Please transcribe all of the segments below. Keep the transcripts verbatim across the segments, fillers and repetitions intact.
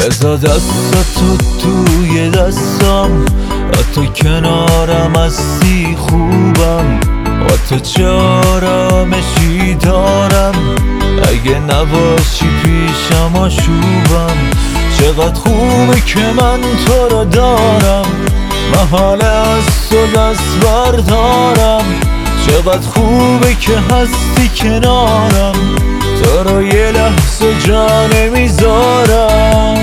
بذار دستاتو توی دستم، حتی کنارم هستی خوبم، با تو چه آرامشی دارم، اگه نباشی پیشم آشوبم. چقدر خوبه که من تو رو دارم، محاله از تو دست بردارم. چقدر خوبه که هستی کنارم، تو رو یه لحظه جا نمیذارم.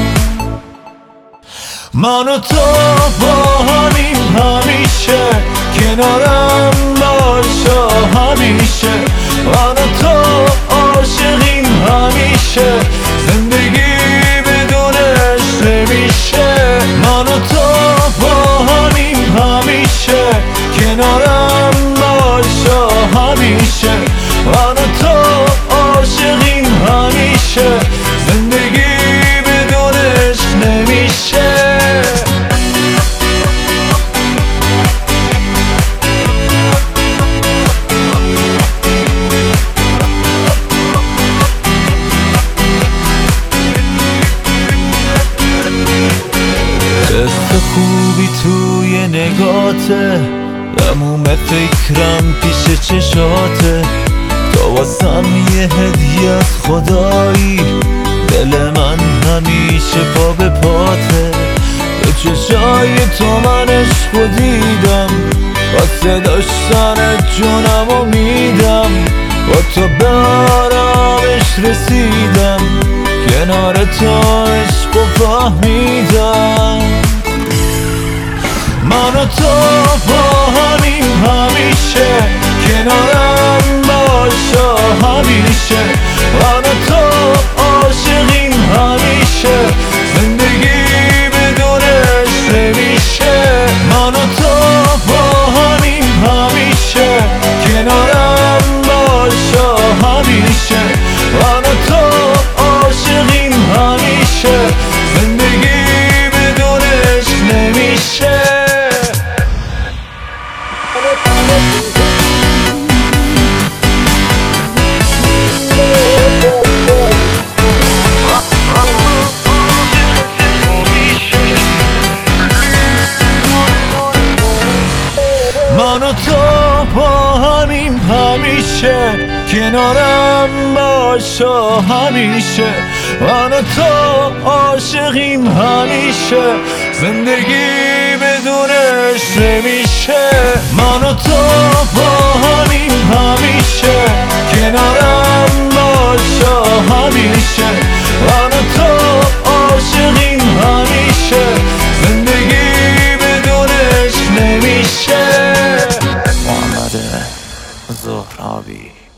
من و تو با همیم همیشه، کنارم باش همیشه. من و تو عاشقیم همیشه، زندگی بدونش نمیشه. من و تو با همیم همیشه، کنارم باش همیشه. من و تو عاشقیم همیشه، زندگی بدونش نمیشه. حس خوبی توی نگاته، تموم فکرم پیش چشاته. تو واسم یه هدیه از خدایی، دل من همیشه پا به پاته. به چشای تو من عشقو دیدم، واسه داشتن جونمو میدم. با تو به آرامش رسیدم، کنار تو عشقو فهمیدم. من و تو با همیم همیشه، کنارم باش همیشه. من و تو عاشقیم همیشه، زندگی بدونش نمیشه. من و تو با همیم همیشه، کنارم باش همیشه. من و تو عاشقیم همیشه، زندگی بدونش نمیشه. من و تو با همیم همیشه، کنارم باش همیشه. من و تو عاشقیم همیشه، زندگی بدونش نمیشه. من و تو با همیم همیشه، کنارم باش همیشه. من و تو عاشقیم همیشه، زندگی بدونش نمیشه. محمد زهرابی.